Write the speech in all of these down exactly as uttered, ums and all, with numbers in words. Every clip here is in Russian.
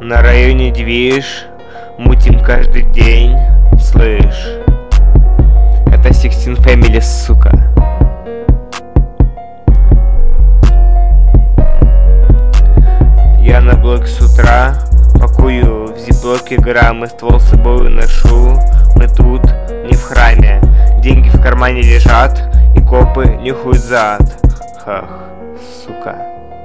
На районе движ, мутим каждый день, слышь. Это Sixteen Family, сука. Я на блок с утра пакую в зиплоке граммы, ствол с собой ношу. Мы тут не в храме, деньги в кармане лежат, и копы нюхают зад. Хах, сука.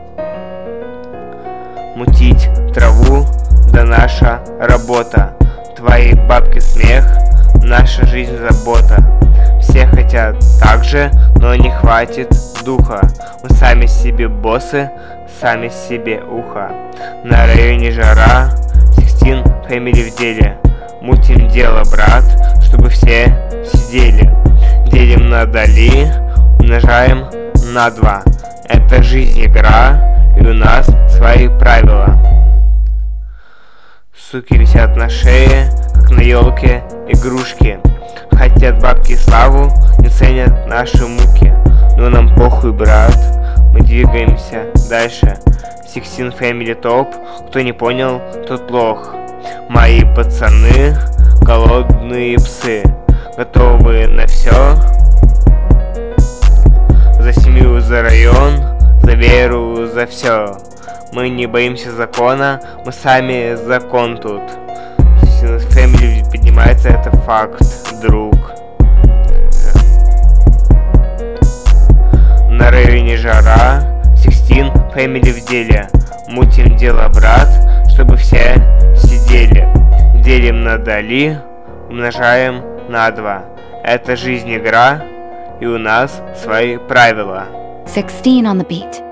Мутить траву, да наша работа. Твои бабки смех, наша жизнь забота. Все хотят так же, но не хватит духа. Мы сами себе боссы, сами себе ухо. На районе жара, Sixteen Family в деле. Мутим дело, брат, чтобы все сидели. Делим на доли, умножаем на два. Это жизнь игра, и у нас свои правила. Суки висят на шее, как на елке игрушки. Хотят бабки и славу, не ценят наши муки. Но нам похуй, брат, мы двигаемся дальше. Sixteen Family топ, кто не понял, тот плох. Мои пацаны, голодные псы, готовы на все. За семью, за район, за веру, за все. Мы не боимся закона, мы сами закон тут. Family поднимается, это факт, друг. На районе жара, Sixteen Family в деле. Мутим дело, брат, чтобы все сидели. Делим на доли, умножаем на два. Это жизнь игра, и у нас свои правила. Sixteen on the beat.